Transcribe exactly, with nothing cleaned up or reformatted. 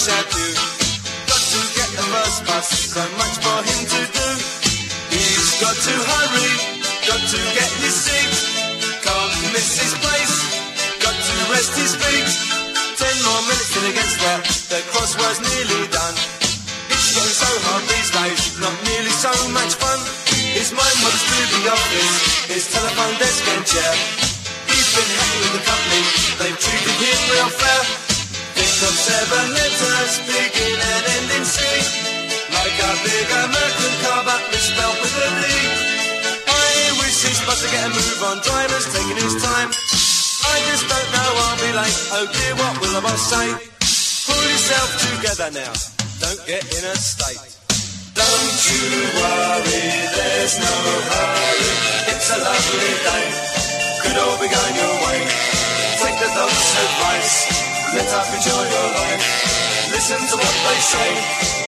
rush our queue. Got to get the first bus, so much for him to do. He's got to hurry, got to get his seat. Can't miss his place, got to rest his feet. Ten more minutes till he gets there, the crossword's nearly done. It's getting so hard these days, not nearly so much fun. His mind wants to the office, his telephone desk and chair. He's been happy with the company, they've treated him real fair. Think of seven letters, begin and end in C. Like a big American car but misspelled with a D. I wish his bus to get a move on, driver's taking his time. I just don't know, I'll be late, oh dear, what will the boss say? Pull yourself together now, don't get in a state. Don't you worry, there's no hurry. It's a lovely day, could all be going your way. Take the doc's advice, let up, enjoy your life. Listen to what they say,